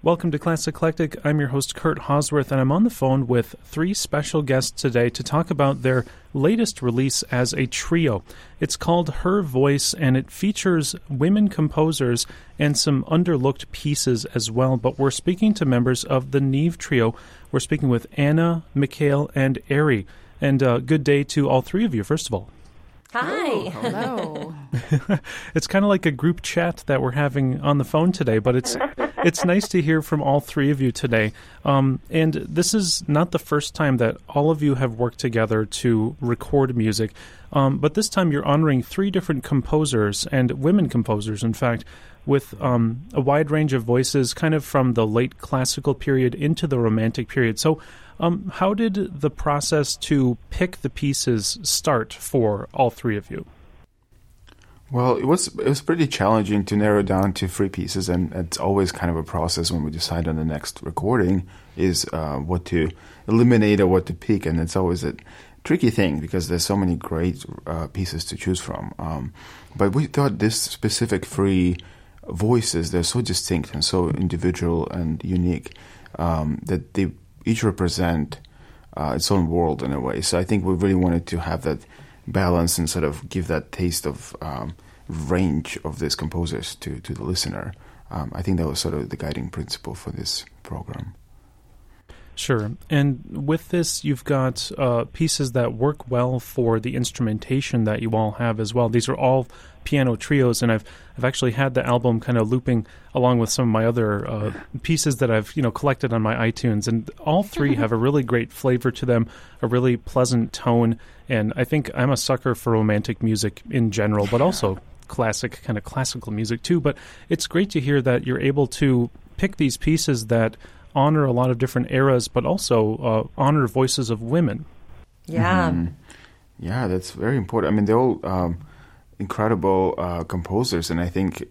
Welcome to Classic Eclectic. I'm your host, Kurt Hosworth, and I'm on the phone with three special guests today to talk about their latest release as a trio. It's called Her Voice, and it features women composers and some underlooked pieces as well. But we're speaking to members of the Neve Trio. We're speaking with Anna, Mikhail, and Ari. And good day to all three of you, first of all. Hi. Hello. It's kind of like a group chat that we're having on the phone today, but it's nice to hear from all three of you today. And this is not the first time that all of you have worked together to record music, but this time you're honoring three different composers, and women composers, in fact, with a wide range of voices, kind of from the late classical period into the romantic period. So how did the process to pick the pieces start for all three of you? Well, it was pretty challenging to narrow down to three pieces, and it's always kind of a process when we decide on the next recording is what to eliminate or what to pick, and it's always a tricky thing because there's so many great pieces to choose from. But we thought this specific three voices, they're so distinct and so individual and unique that they each represent its own world in a way. So I think we really wanted to have that balance and sort of give that taste of range of these composers to the listener. I think that was sort of the guiding principle for this program. Sure. And with this, you've got pieces that work well for the instrumentation that you all have as well. These are all piano trios, and I've actually had the album kind of looping along with some of my other pieces that I've collected on my iTunes, and all three have a really great flavor to them, a really pleasant tone, and I think I'm a sucker for romantic music in general, but also classical music too. But it's great to hear that you're able to pick these pieces that honor a lot of different eras, but also honor voices of women. Yeah. Mm-hmm. Yeah, that's very important. I mean, they're all incredible composers, and I think,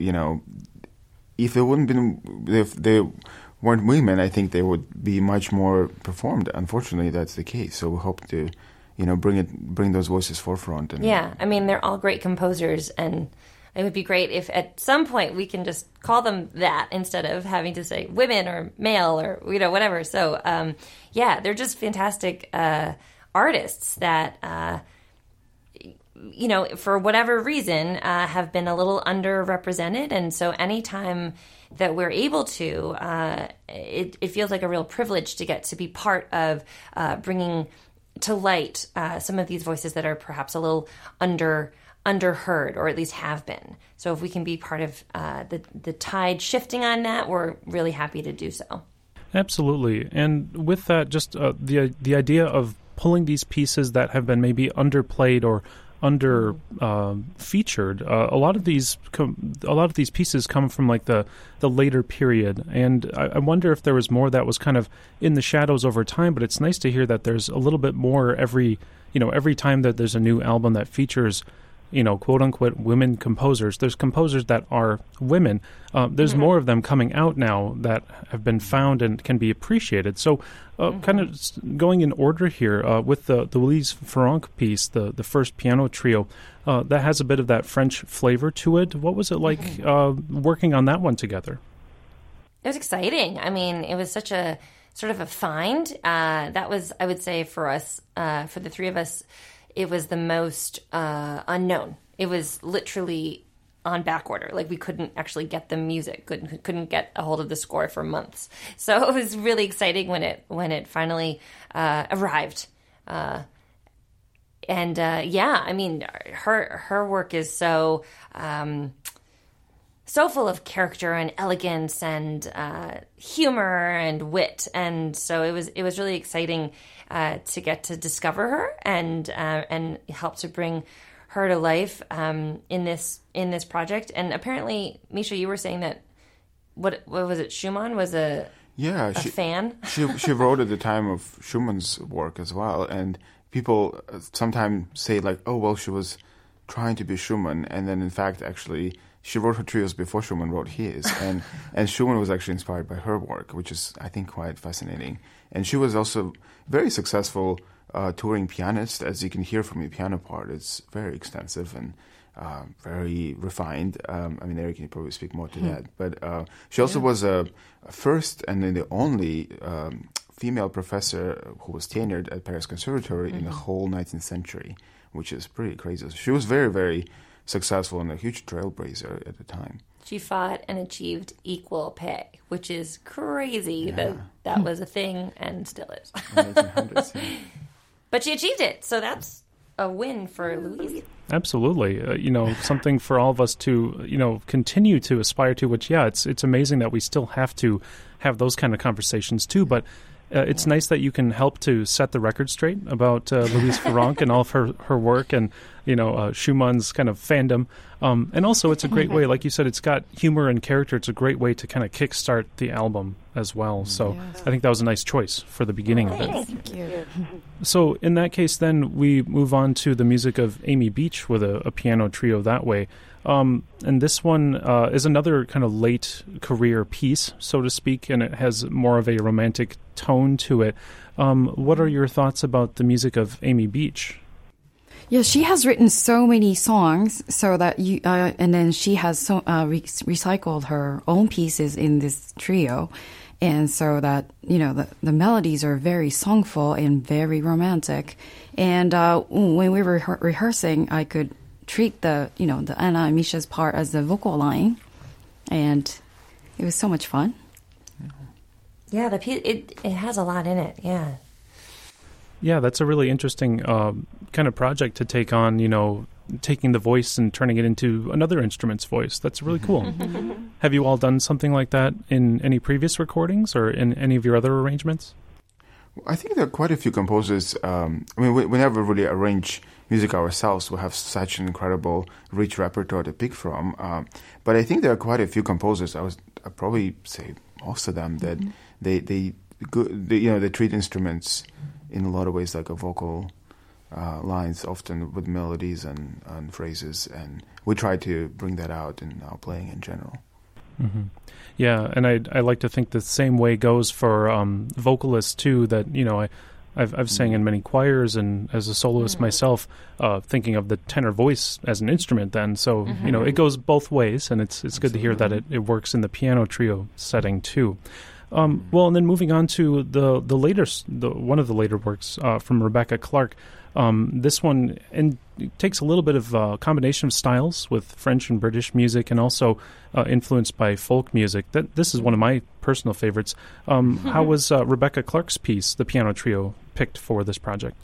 if they weren't women, I think they would be much more performed. Unfortunately, that's the case. So we hope to, bring those voices forefront. Yeah, I mean, they're all great composers, and it would be great if at some point we can just call them that instead of having to say women or male or, whatever. So, they're just fantastic artists that, for whatever reason, have been a little underrepresented. And so anytime that we're able to, it feels like a real privilege to get to be part of bringing to light some of these voices that are perhaps a little underheard, or at least have been. So if we can be part of the tide shifting on that, we're really happy to do so. Absolutely. And with that, just the idea of pulling these pieces that have been maybe underplayed or under featured, a lot of these pieces come from like the later period, and I wonder if there was more that was kind of in the shadows over time. But it's nice to hear that there's a little bit more every time that there's a new album that features quote unquote women composers. There's composers that are women. There's more of them coming out now that have been found and can be appreciated. So kind of going in order here with the Louise Farrenc piece, the first piano trio, that has a bit of that French flavor to it. What was it like working on that one together? It was exciting. I mean, it was such a sort of a find. That was, I would say, for us, for the three of us, it was the most unknown. It was literally on back order. Like, we couldn't actually get the music, couldn't get a hold of the score for months. So it was really exciting when it finally arrived. I mean, her work is so full of character and elegance and humor and wit, and so it was really exciting to get to discover her and help to bring her to life in this project. And apparently, Misha, you were saying that what was it? Schumann was a fan. She wrote at the time of Schumann's work as well, and people sometimes say like, oh well, she was trying to be Schumann, and then in fact actually she wrote her trios before Schumann wrote his, and Schumann was actually inspired by her work, which is, I think, quite fascinating. And she was also very successful touring pianist, as you can hear from the piano part. It's very extensive, and very refined. I mean, Eric can probably speak more to that. But she also was a first and then the only female professor who was tenured at Paris Conservatory in the whole 19th century, which is pretty crazy. So she was very, very successful and a huge trailblazer at the time. She fought and achieved equal pay, which is crazy that was a thing and still is. 1900s, yeah. But she achieved it, so that's a win for Louise. Absolutely. Something for all of us to, continue to aspire to, which, it's amazing that we still have to have those kind of conversations too, but it's nice that you can help to set the record straight about Louise Farrenc and all of her work and, Schumann's kind of fandom. And also it's a great way, like you said, it's got humor and character. It's a great way to kind of kickstart the album as well. So I think that was a nice choice for the beginning of it. Thank you. So in that case, then we move on to the music of Amy Beach with a piano trio that way. And this one is another kind of late career piece, so to speak, and it has more of a romantic tone to it. What are your thoughts about the music of Amy Beach? Yeah, she has written so many songs, so that and then she has recycled her own pieces in this trio, and so that the melodies are very songful and very romantic. And when we were rehearsing, I could treat the Anna and Misha's part as the vocal line, and it was so much fun. Yeah, it has a lot in it. Yeah. Yeah, that's a really interesting kind of project to take on, taking the voice and turning it into another instrument's voice. That's really cool. Have you all done something like that in any previous recordings or in any of your other arrangements? I think there are quite a few composers. We never really arrange music ourselves. We have such an incredible, rich repertoire to pick from. But I think there are quite a few composers. I'd probably say most of them that they treat instruments in a lot of ways like a vocal lines, often with melodies and phrases, and we try to bring that out in our playing in general. Mm-hmm. Yeah, and I like to think the same way goes for vocalists too. That I've sang in many choirs and as a soloist myself, thinking of the tenor voice as an instrument. Then, so it goes both ways, and it's good to hear that it works in the piano trio setting too. Well, and then moving on to the one of the later works from Rebecca Clark. This one takes a little bit of a combination of styles with French and British music, and also influenced by folk music. This is one of my personal favorites. How was Rebecca Clark's piece, the piano trio, picked for this project?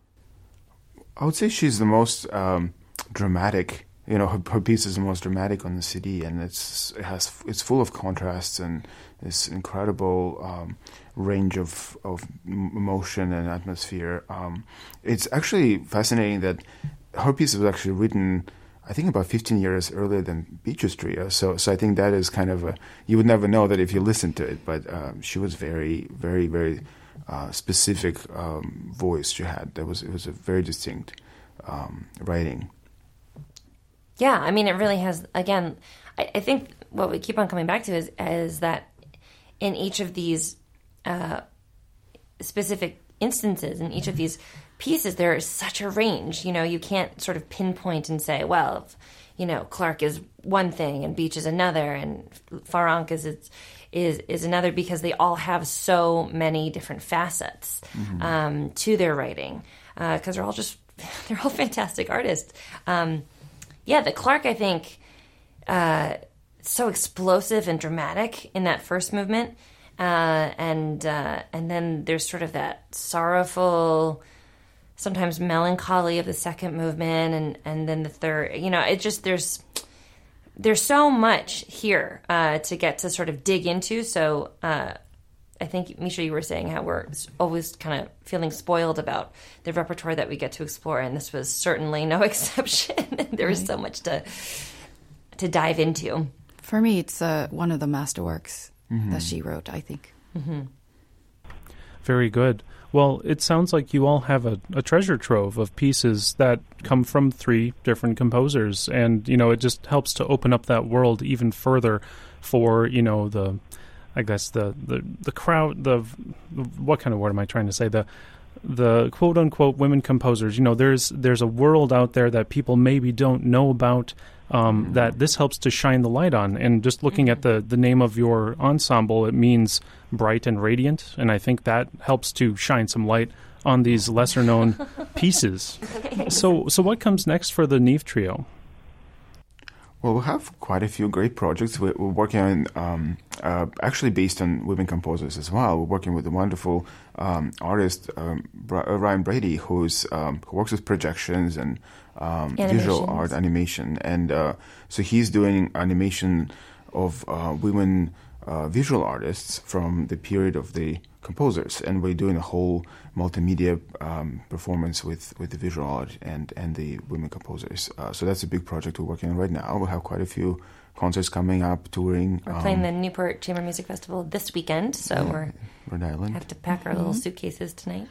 I would say she's the most dramatic. Her piece is the most dramatic on the CD, and it's full of contrasts and this incredible range of emotion and atmosphere. It's actually fascinating that her piece was actually written, I think, about 15 years earlier than Beach's trio. So I think that is kind of you would never know that if you listen to it, but she was very, very, very specific voice she had. It was a very distinct writing. Yeah, I mean, it really has, again, I think what we keep on coming back to is that in each of these specific instances, in each of these pieces, there is such a range. You can't sort of pinpoint and say, well, Clark is one thing and Beach is another and Farrenc is another, because they all have so many different facets to their writing, because they're all fantastic artists. The Clark, I think, so explosive and dramatic in that first movement, and then there's sort of that sorrowful, sometimes melancholy of the second movement, and then the third. It just there's so much here to get to sort of dig into. So I think, Misha, you were saying how we're always kind of feeling spoiled about the repertoire that we get to explore, and this was certainly no exception. There was so much to dive into. For me, it's one of the masterworks that she wrote, I think. Mm-hmm. Very good. Well, it sounds like you all have a treasure trove of pieces that come from 3 different composers, and it just helps to open up that world even further for the crowd, what kind of word am I trying to say? the quote unquote women composers. You know, there's a world out there that people maybe don't know about. That this helps to shine the light on. And just looking at the name of your ensemble, it means bright and radiant. And I think that helps to shine some light on these lesser-known pieces. So what comes next for the Neve Trio? Well, we have quite a few great projects. We're working on, actually based on women composers as well. We're working with a wonderful artist, Ryan Brady, who works with projections and visual art animation. And so he's doing animation of women visual artists from the period of the composers. And we're doing a whole multimedia performance with the visual art and the women composers. So that's a big project we're working on right now. We have quite a few concerts coming up, touring. We're playing the Newport Chamber Music Festival this weekend, so Rhode Island. Have to pack our little suitcases tonight.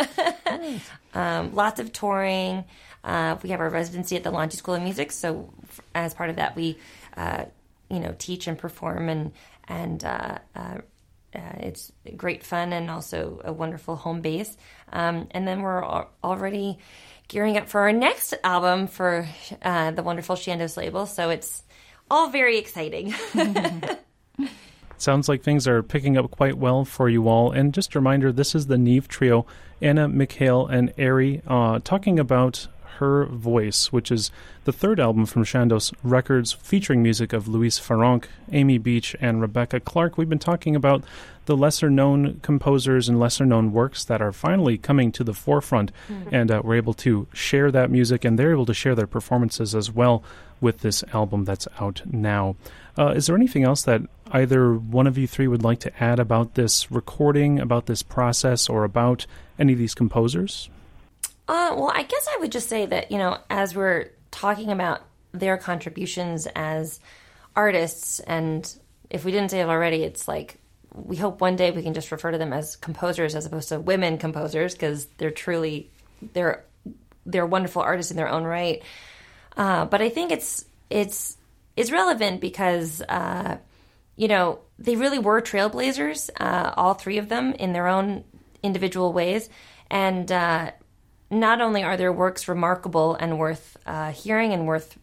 Lots of touring. We have our residency at the Longy School of Music, so as part of that, we teach and perform, and it's great fun and also a wonderful home base. And then we're already gearing up for our next album for the wonderful Shandos label, so it's all very exciting. Sounds like things are picking up quite well for you all. And just a reminder, this is the Neve Trio, Anna, Mikhail, and Ari, talking about Her Voice, which is the third album from Shandos Records, featuring music of Louise Farronc, Amy Beach, and Rebecca Clark. We've been talking about the lesser-known composers and lesser-known works that are finally coming to the forefront, and we're able to share that music, and they're able to share their performances as well with this album that's out now. Is there anything else that either one of you three would like to add about this recording, about this process, or about any of these composers? Well, I guess I would just say that, as we're talking about their contributions as artists, and if we didn't say it already, it's like we hope one day we can just refer to them as composers as opposed to women composers, because they're wonderful artists in their own right. But I think it's relevant because they really were trailblazers, all three of them in their own individual ways, and not only are their works remarkable and worth hearing and worth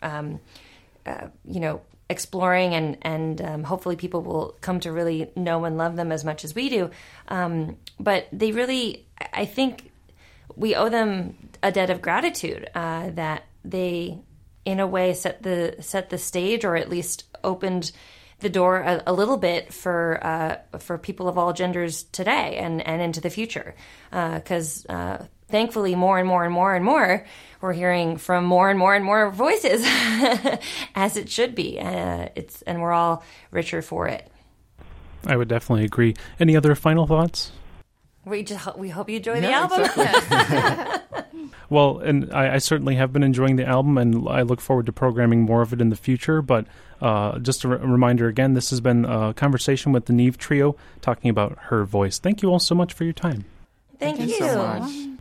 exploring, and hopefully people will come to really know and love them as much as we do, but they really, I think we owe them a debt of gratitude that they, in a way, set the stage, or at least opened the door a little bit for people of all genders today and into the future, because thankfully more and more and more and more we're hearing from more and more voices as it should be, and we're all richer for it. I would definitely agree. Any other final thoughts? We hope you enjoy the album. Exactly. Well, and I certainly have been enjoying the album, and I look forward to programming more of it in the future. But just a reminder again, this has been a conversation with the Neve Trio talking about Her Voice. Thank you all so much for your time. Thank you so much.